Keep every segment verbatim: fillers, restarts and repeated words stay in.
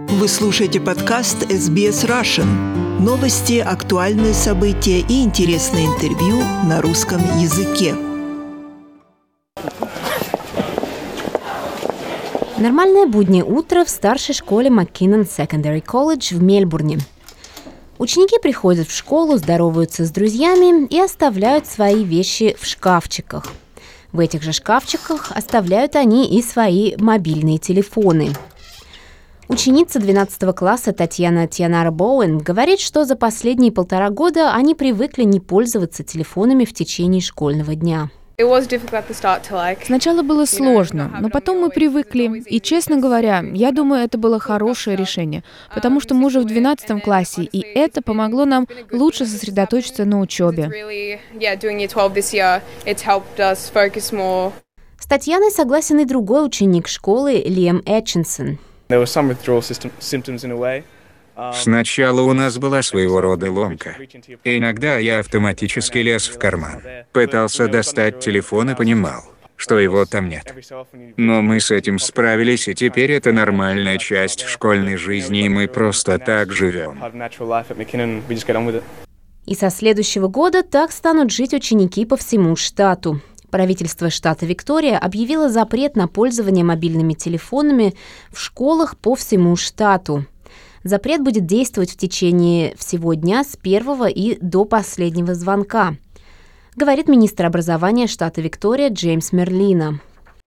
Вы слушаете подкаст эс би эс Russian. Новости, актуальные события и интересные интервью на русском языке. Нормальное буднее утро в старшей школе Mackinnon Secondary College в Мельбурне. Ученики приходят в школу, здороваются с друзьями и оставляют свои вещи в шкафчиках. В этих же шкафчиках оставляют они и свои мобильные телефоны. Ученица двенадцатого класса Татьяна Тьянара Боуэн говорит, что за последние полтора года они привыкли не пользоваться телефонами в течение школьного дня. Сначала было сложно, но потом мы привыкли. И, честно говоря, я думаю, это было хорошее решение, потому что мы уже в двенадцатом классе, и это помогло нам лучше сосредоточиться на учебе. С Татьяной согласен и другой ученик школы Лиам Этчинсон. Сначала у нас была своего рода ломка. Иногда я автоматически лез в карман, пытался достать телефон и понимал, что его там нет. Но мы с этим справились, и теперь это нормальная часть школьной жизни, и мы просто так живем. И со следующего года так станут жить ученики по всему штату. Правительство штата Виктория объявило запрет на пользование мобильными телефонами в школах по всему штату. Запрет будет действовать в течение всего дня с первого и до последнего звонка, говорит министр образования штата Виктория Джеймс Мерлино.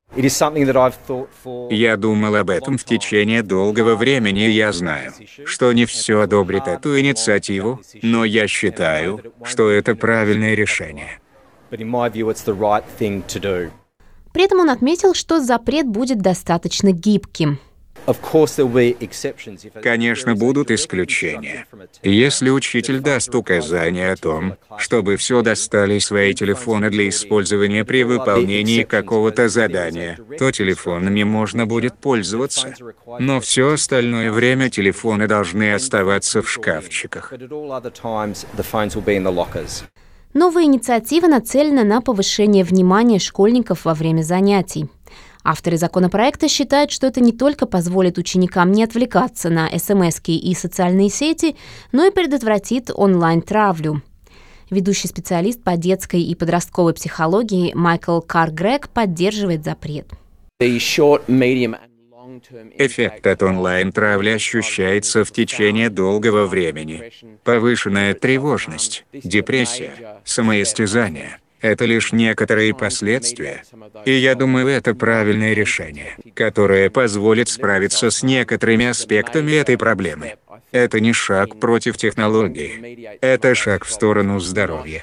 Я думал об этом в течение долгого времени, и я знаю, что не все одобрит эту инициативу, но я считаю, что это правильное решение. При этом он отметил, что запрет будет достаточно гибким. Конечно, будут исключения. Если учитель даст указание о том, чтобы все достали свои телефоны для использования при выполнении какого-то задания, то телефонами можно будет пользоваться. Но все остальное время телефоны должны оставаться в шкафчиках. Новая инициатива нацелена на повышение внимания школьников во время занятий. Авторы законопроекта считают, что это не только позволит ученикам не отвлекаться на эс эм эски и социальные сети, но и предотвратит онлайн-травлю. Ведущий специалист по детской и подростковой психологии Майкл Карр-Грег поддерживает запрет. Эффект от онлайн-травли ощущается в течение долгого времени. Повышенная тревожность, депрессия, самоистязание – это лишь некоторые последствия. И я думаю, это правильное решение, которое позволит справиться с некоторыми аспектами этой проблемы. Это не шаг против технологии. Это шаг в сторону здоровья.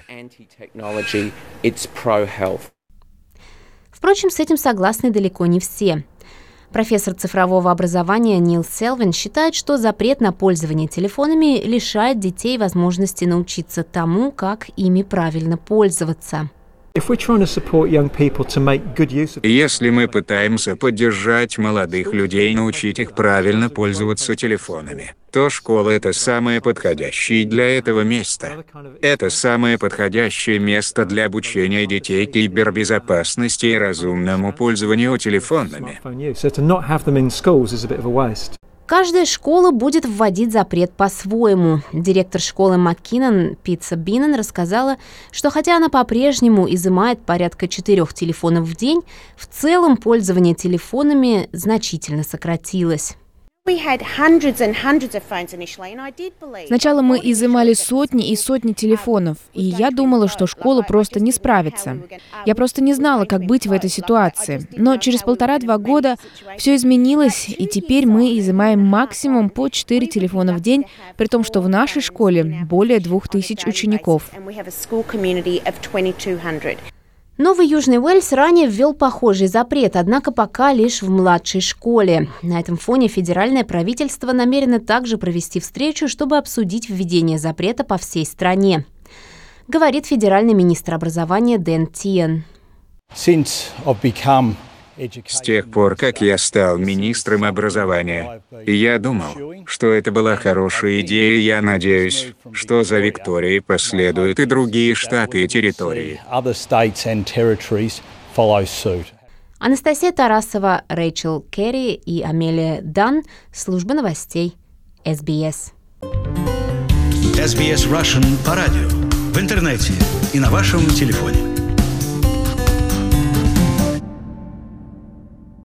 Впрочем, с этим согласны далеко не все. Профессор цифрового образования Нил Селвин считает, что запрет на пользование телефонами лишает детей возможности научиться тому, как ими правильно пользоваться. Если мы пытаемся поддержать молодых людей, научить их правильно пользоваться телефонами, то школа — это самое подходящее для этого место. Это самое подходящее место для обучения детей кибербезопасности и разумному пользованию телефонами. Каждая школа будет вводить запрет по-своему. Директор школы Mackinnon Питса Биннен рассказала, что хотя она по-прежнему изымает порядка четырех телефонов в день, в целом пользование телефонами значительно сократилось. Сначала мы изымали сотни и сотни телефонов, и я думала, что школа просто не справится. Я просто не знала, как быть в этой ситуации. Но через полтора-два года все изменилось, и теперь мы изымаем максимум по четыре телефона в день, при том, что в нашей школе более двух тысяч учеников. Новый Южный Уэльс ранее ввел похожий запрет, однако пока лишь в младшей школе. На этом фоне федеральное правительство намерено также провести встречу, чтобы обсудить введение запрета по всей стране, говорит федеральный министр образования Дэн Тиен. С тех пор, как я стал министром образования, я думал, что это была хорошая идея, и я надеюсь, что за Викторией последуют и другие штаты и территории. Анастасия Тарасова, Рэйчел Керри и Амелия Дан. Служба новостей эс би эс. эс би эс Russian по радио, в интернете и на вашем телефоне.